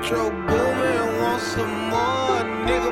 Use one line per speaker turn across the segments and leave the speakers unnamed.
Metro Boomin, want some more, nigga.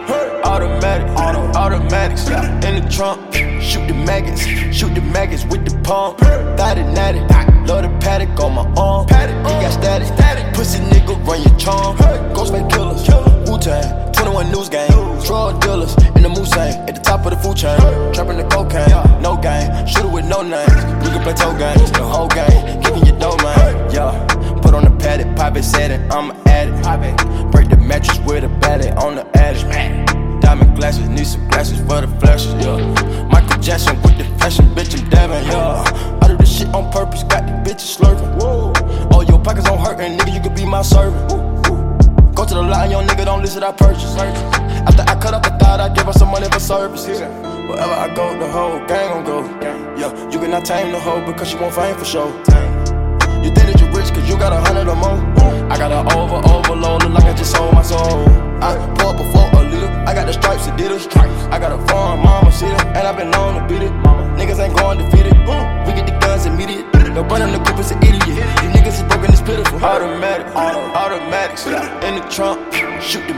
Automatics, in the trunk. Shoot the maggots with the pump. Thought it natty, love the paddock on my arm. He got static, pussy nigga run your charm. Ghostface killers, Wu-Tang, 21 News Gang. Drug dealers in the Mulsanne, at the top of the food chain. Trapping the cocaine, no game, shooter with no names. We can play toe games, the whole game, kicking your dough, man. Yeah, put on the paddock, pop it, set it, I'm an addict. Break the mattress with a battery on the attic. Diamond glasses, need some glasses for the flashes, yeah. Michael Jackson with the fashion, bitch, I'm dabbing, yeah. I do this shit on purpose, got the bitches slurping. All your pockets on hurtin', nigga, you could be my servant. Go to the line, young nigga, don't listen, I purchase. After I cut up the thought, I give her some money for services. Wherever I go, the whole gang gon' go. Yeah, you cannot tame the hoe because she want fame for sure. You think that you rich cause you got 100 or more. I got an overload, look like I just sold my soul. I pour up before a liter, I got the stripes, Adidas. I got a farm, mama, see it, and I've been known to beat it. Niggas ain't going defeated, we get the guns immediate. No running the group is an idiot, these niggas is broken, it's pitiful. Automatics, in the trunk. Shoot the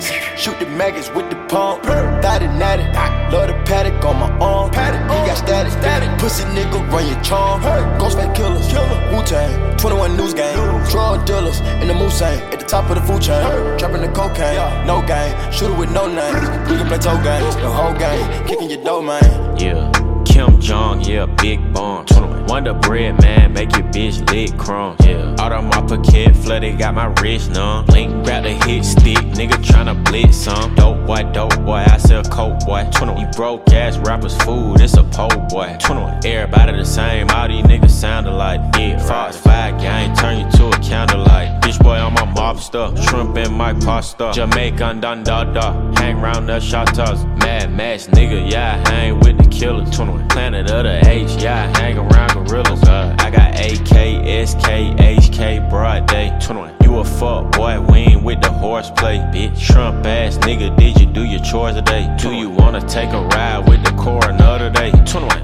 maggots with the pump. Thought it natty, love the paddock on my arm. He got static, pussy nigga run your charm. Ghostface killers, Wu-Tang, 21 News Gang. Drug dealers in the Mulsanne, at the top of the food chain. Trapping the cocaine, no game, shooter with no names. We can play toe games, the whole game, kicking your dough, man.
Yeah, Kim Jong, yeah, big bomb. Wonder bread, man, make your bitch lick crumbs. Yeah, out of my pocket, flooded, got my wrist numb. Blink, grab the hit stick, nigga tryna blitz some. Dope boy, I sell coke, boy. 21, you broke ass rappers, food, it's a pole, boy. 21, everybody the same, all these niggas sound alike. Yeah, Fox 5 gang, turn you to a candlelight. Bitch boy on my mobster, shrimp in my pasta. Jamaican dun da da, hang round the shotters. Mad Max, nigga, yeah, I hang with the killers. 21, Planet of the H, yeah, I hang around gorillas. I got AK, SK, HK, broad day. 21, you a fuck boy, we ain't with the horseplay. Bitch, Trump ass nigga, did you do your chores today? Do you wanna take a ride with the coroner today? 21,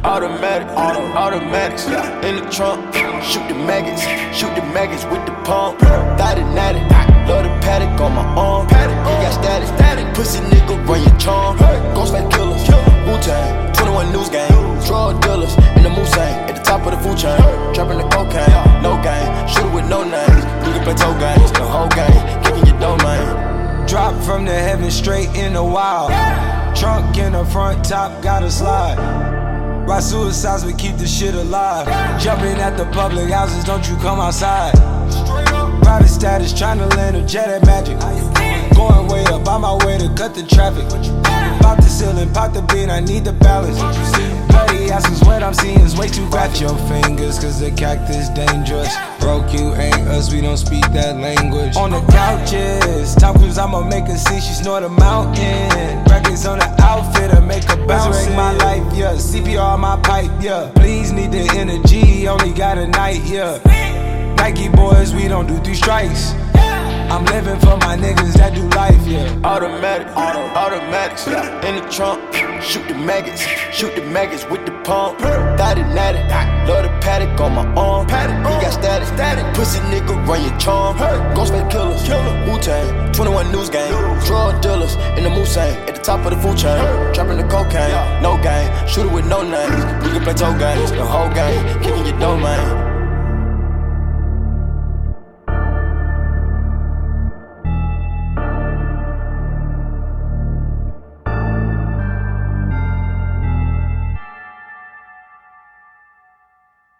automatics, in the trunk. Shoot the maggots with the pump. Thought it natty, love the paddock on my arm. He got static, pussy nigga run your charm. Ghostface killers, Wu-Tang, 21 News Gang. Drug dealers in the Mulsanne, at the top of the food chain. Trapping the cocaine, no game, shooter with no names. We can play toe games, the whole game, kicking your dough, man.
Drop from the heaven straight in the wild. Trunk in the front, top gotta slide. Ride suicides, we keep the shit alive. Jumping at the public houses, don't you come outside. Private status, tryna land a jet at Magic. Going way up, on my way to cut the traffic. Pop the ceiling, pop the beat, I need the balance. Bloody asses, what I'm seeing is way too graphic. Your fingers, cause the cactus dangerous. Broke, you ain't us, we don't speak that language. On the couches, Tom Cruise, I'ma make her see she snort a mountain. Records on the outfit, I make her bounce. Resurrect my life, yeah, CPR on my pipe, yeah. Please need the energy, only got a night, yeah. Nike boys, we don't do 3 strikes. I'm living for my niggas that do life, yeah.
Automatics, in the trunk. Shoot the maggots with the pump. Thought it natty, love the paddock on my arm. He got static, pussy nigga run your charm. Ghostface killers, Wu-Tang, 21 News Gang. Drug dealers in the Mulsanne, at the top of the food chain. Trapping the cocaine, no game, shooter with no names. We can play toe games, the whole game, kicking